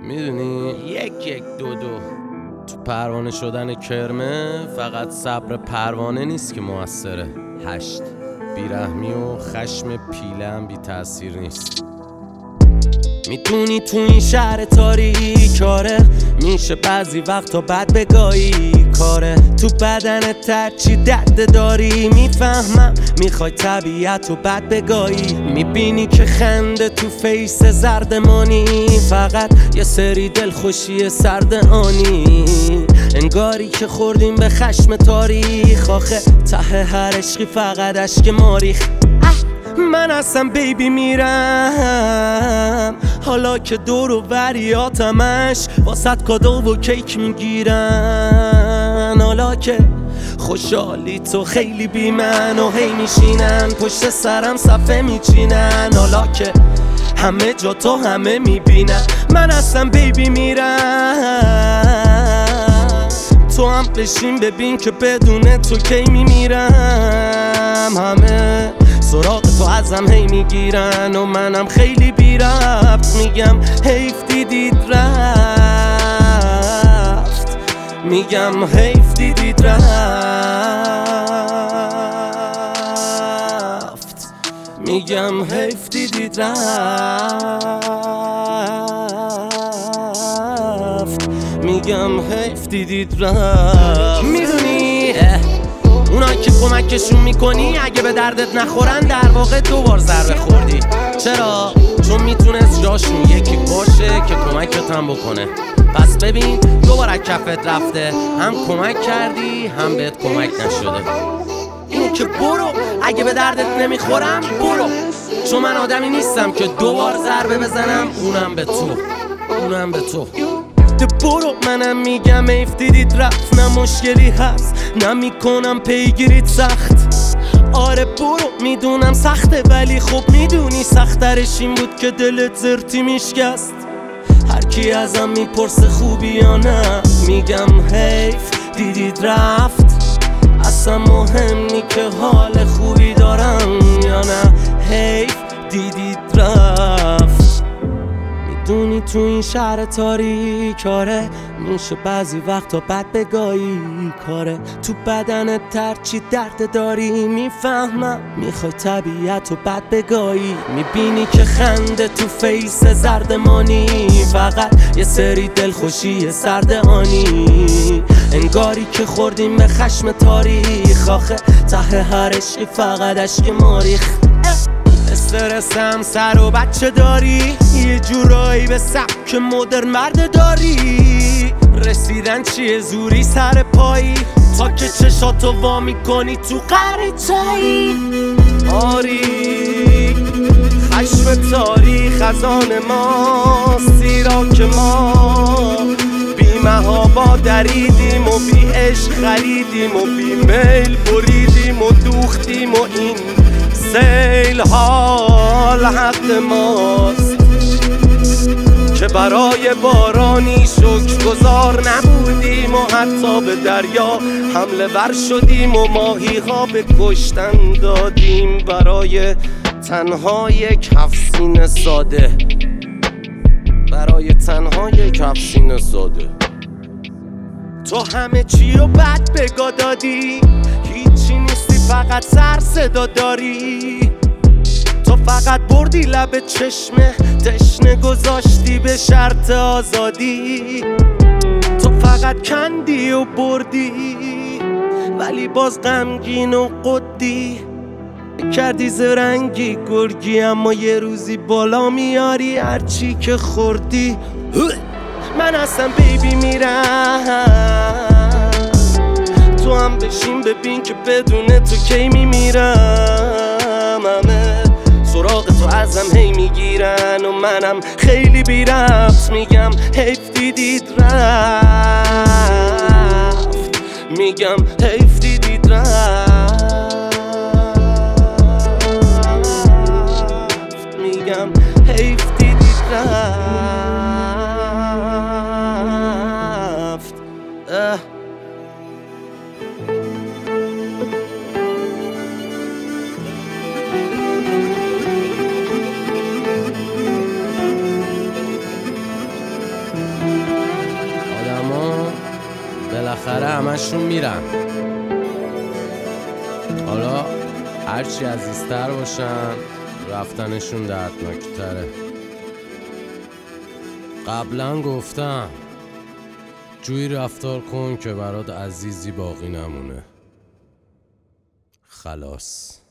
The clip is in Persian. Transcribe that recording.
میدونی یک دو تو پروانه شدن کرمه فقط صبر پروانه نیست که موثره. 8 بیرحمی و خشم پیله هم بی تأثیر نیست. میتونی تو این شهر تاریک کاره میشه بعضی وقتا بد بگاهی کاره تو بدنت هرچی درد داری میفهمم میخوای طبیعت رو بد بگاهی. میبینی که خنده تو فیس زردمانی فقط یه سری دلخوشی سرد آنی. انگاری که خوردیم به خشم تاریخ آخه ته هر عشقی فقط اشک ماریخ. من اصلا بیبی میرم حالا که دور و بریاتمش واسط کادو و کیک میگیرن. حالا که خوشحالی تو خیلی بی من و هی میشینن پشت سرم صفحه میچینن. حالا که همه جا تو همه میبینن من اصلا بیبی میرم. تو هم بشین ببین که بدون تو کی میمیرم. همه سراغ تو ازم هی میگیرن و منم خیلی بی ربط میگم حیف دیدید رفت. میگم حیف دیدید رفت. میگم حیف دیدید رفت. میگم حیف دیدید رفت. میدونی اونا که کمکشون میکنی اگه به دردت نخورن در واقع 2 بار ضربه خوردی. چرا؟ چون میتونست جاشون یکی باشه که کمکت هم بکنه. پس ببین 2 بار از کفت رفته، هم کمک کردی هم بهت کمک نشده. اینو که برو، اگه به دردت نمیخورم برو، چون من آدمی نیستم که 2 بار ضربه بزنم اونم به تو. برو منم میگم حیف دیدید رفت. نه مشکلی هست نمیکنم پیگیریت سخت. آره برو میدونم سخته ولی خب میدونی سخترش این بود که دلت زرتی میشکست. هر کی ازم میپرسه خوبی یا نه میگم حیف دیدید رفت. اصلا مهم نی که حال خوبی دارم یا نه حیف دیدید رفت. میدونی تو این شهر تاریک کاره میشه بعضی وقتا بد بگاهی کاره تو بدنت ترچی درد داری میفهمم میخوای طبیعت رو بد بگاهی. میبینی که خنده تو فیس زردمانی فقط یه سری دلخوشی سرد آنی. انگاری که خوردیم به خشم تاریخ آخه ته هر عشقی فقط اشک ماریخ. استرسم سر و بچه داری یه جورایی به سبک مدرن مرد داری. رسیدن چیه زوری سر پایی تا که چشاتو وا میکنی تو قریچه‌ای. آری خشم تاریخ خزان ما زیرا که ما بی محابا دریدیم و بی عشق خریدیم و بی میل بریدیم و دوختیم و این سیل حال حق ماست که برای بارانی شکرگزار نبودیم و حتی به دریا حمله ور شدیم و ماهی ها به کشتن دادیم برای تنها یک 7 سینه ساده. برای تنها یک 7 سینه ساده. تو همه چی رو بد بگا دادی، هیچی نیستی فقط سر صدا داری. تو فقط بردی لب چشمه تشنه گذاشتی به شرط آزادی. تو فقط کندی و بردی ولی باز غمگین و قدی. کردی زرنگی گرگی اما یه روزی بالا میاری هرچی که خوردی. من اصلا بیبی میرم تو هم بشین ببین که بدون تو کی میمیرم. همه سراغ تو ازم هی میگیرن و منم خیلی بی ربط میگم حیف دیدید رفت. میگم حیف دیدید رفت. میگم حیف دیدید رفت. همشون میرن. حالا هرچی عزیزتر باشن رفتنشون دردناکتره. قبلا گفتم جوی رفتار کن که برات عزیزی باقی نمونه. خلاص.